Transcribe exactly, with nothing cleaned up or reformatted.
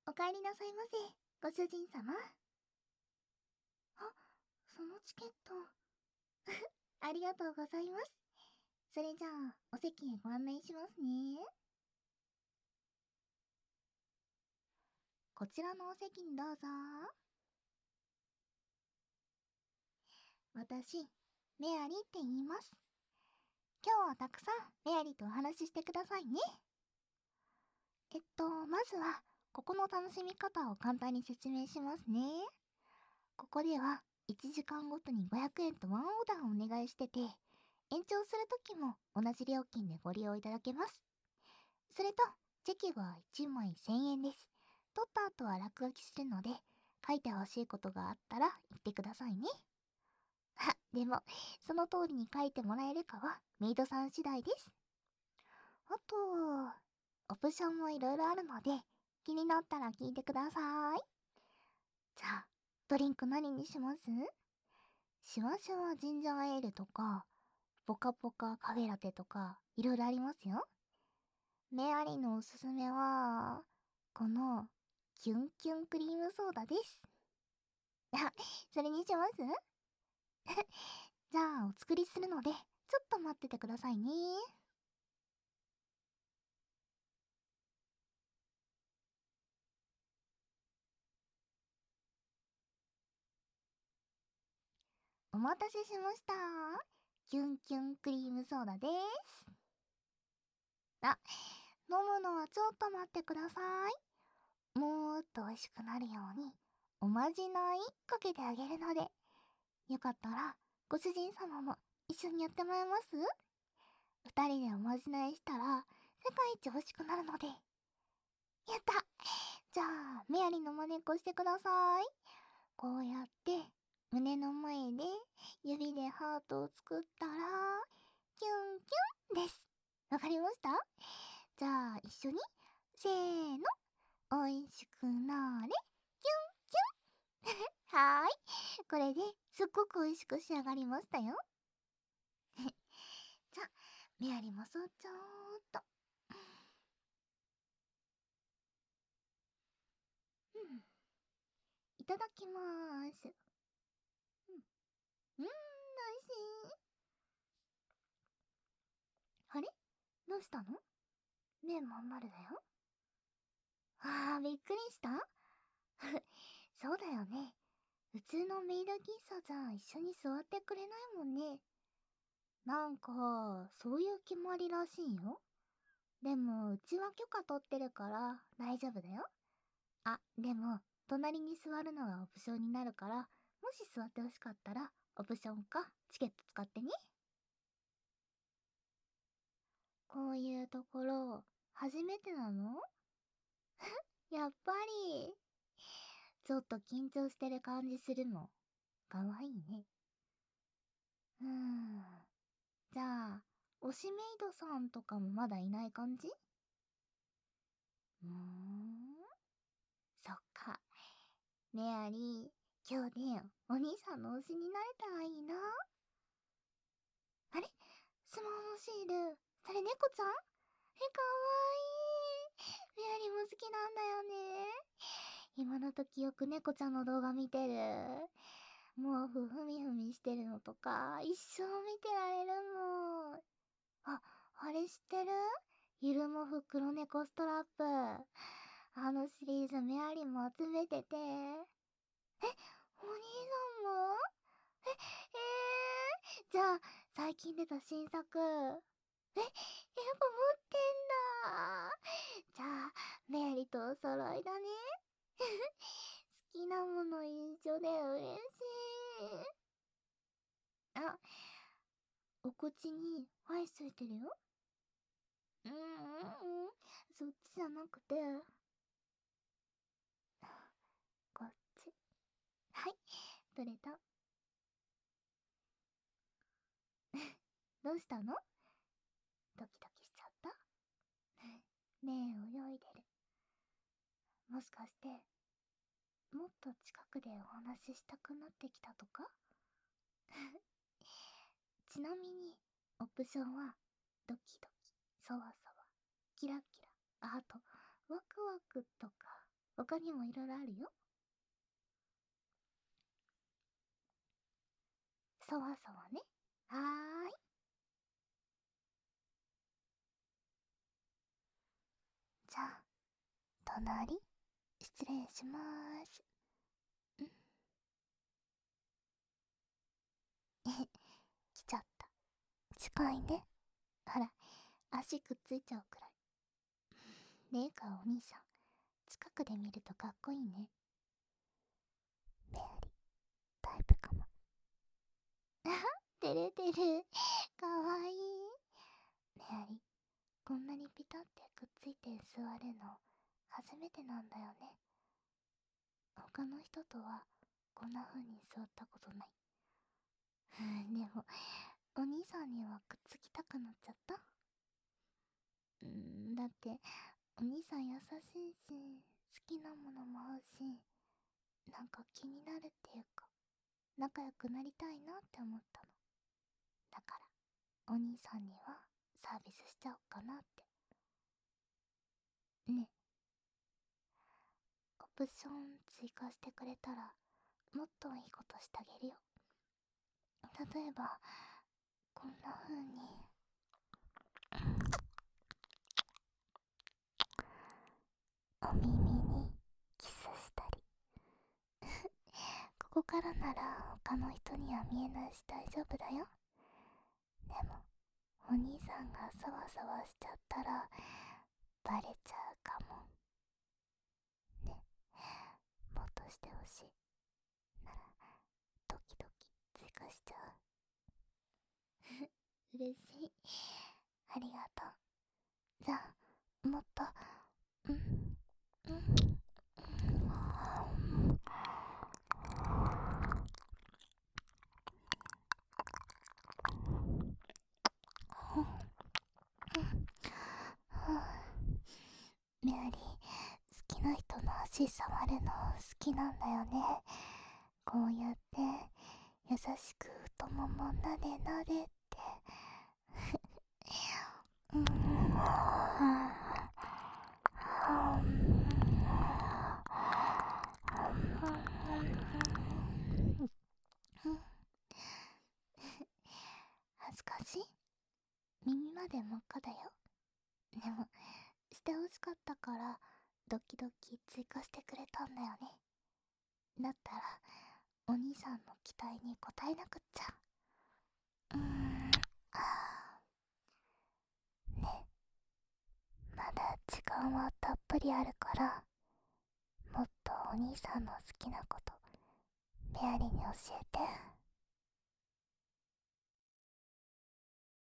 お帰りなさいませ、ご主人様。あ、そのチケット。ありがとうございます。それじゃあ、お席へご案内しますね。こちらのお席にどうぞ。私、メアリーって言います。今日はたくさんメアリーとお話ししてくださいね。えっと、まずは、ここの楽しみ方を簡単に説明しますね。ここではいちじかんごとにごひゃくえんとワンオーダーをお願いしてて、延長するときも同じ料金でご利用いただけます。それと、チェキはいちまいせんえんです。取った後は落書きするので、書いてほしいことがあったら言ってくださいね。あ、でも、その通りに書いてもらえるかはメイドさん次第です。あと、オプションもいろいろあるので、気になったら聞いてください。じゃあ、ドリンク何にします？シュワシュワジンジャーエールとか、ポカポカカフェラテとか、いろいろありますよ。メアリーのおすすめは、この、キュンキュンクリームソーダです。あ、それにします？じゃあ、お作りするので、ちょっと待っててくださいね。お待たせしました。キュンキュンクリームソーダです。あ、飲むのはちょっと待ってください。もーっと美味しくなるように、おまじないかけてあげるので、よかったら、ご主人様も一緒にやってもらえます？二人でおまじないしたら、世界一欲しくなるので。やった。じゃあ、メアリの真似っこしてください。こうやって、胸の前で、指でハートを作ったら、キュンキュンです。わかりました？じゃあ、一緒に、せーの、おいしくなーれ、キュンキュン。はーい。これですっごく美味しく仕上がりましたよ。じゃあ、メアリもそうちょーっと。うん。いただきまーす。うん。うーん、美味しい。あれ、どうしたの？ねえ、まん丸だよ。あー、びっくりした。そうだよね。普通のメイド喫茶じゃ一緒に座ってくれないもんね。なんか、そういう決まりらしいよ。でも、うちは許可取ってるから大丈夫だよ。あ、でも、隣に座るのはオプションになるから、もし座ってほしかったら、オプションかチケット使ってね。こういうところ、初めてなの？やっぱり。ちょっと緊張してる感じするの。かわいいね。うーん。じゃあ、推しメイドさんとかもまだいない感じ？うーん。そっか。メアリー、今日でお兄さんの推しになれたらいいな。あれ、スマホのシール、それ猫ちゃん？え、かわいい。メアリーも好きなんだよね。今の時よく猫ちゃんの動画見てる。毛布ふみふみしてるのとか、一生見てられるもん。あ、あれ知ってる？ゆるもふ黒猫ストラップ。あのシリーズメアリーも集めてて。え、お兄さんも？え、えー、じゃあ、最近出た新作。え、やっぱ持ってんだ。じゃあ、メアリとお揃いだね。好きなもの一緒で嬉しい。あ、お口にアイスついてるよ。うんうんうん。そっちじゃなくて、こっち。はい、取れた。どうしたの？ドキドキしちゃった？目泳いでる。もしかして、もっと近くでお話ししたくなってきたとか？ちなみに、オプションは、ドキドキ、そわそわ、キラキラ、あと、ワクワクとか、 他にもいろいろあるよ。そわそわね。はーい。じゃあ、隣、失礼しまーす。んえ、来ちゃった。近いね。ほら、足くっついちゃうくらい。ねえかお兄さん、近くで見るとかっこいいね。メアリー、タイプかも。あは、てれてる。かわいい。メアリー、こんなにピタってくっついて座るの、初めてなんだよね。他の人とは、こんな風に座ったことない。でも、お兄さんにはくっつきたくなっちゃった。うーん、だって、お兄さん優しいし、好きなものも合うし、なんか気になるっていうか、仲良くなりたいなって思ったの。だから、お兄さんにはサービスしちゃおうかなって。ね、オプション追加してくれたら、もっといいことしてあげるよ。例えば、こんな風に、お耳にキスしたり。ここからなら他の人には見えないし大丈夫だよ。でも、お兄さんがそわそわしちゃったらバレちゃうかも。ね、もっとしてほしいならドキドキ追加しちゃう。嬉しい。ありがとう。じゃあ、もっと、うん、うん、うん、メアリー、好きな人の足触るの好きなんだよね。こうやって優しく太ももなでなでって。うん、恥ずかしい？耳まで真っ赤だよ。でも、してほしかったからドキドキ追加してくれたんだよね。だったらお兄さんの期待に応えなくっちゃ。うーん、あーね、まだ時間はたっぷりあるから、もっとお兄さんの好きなことメアリーに教えて。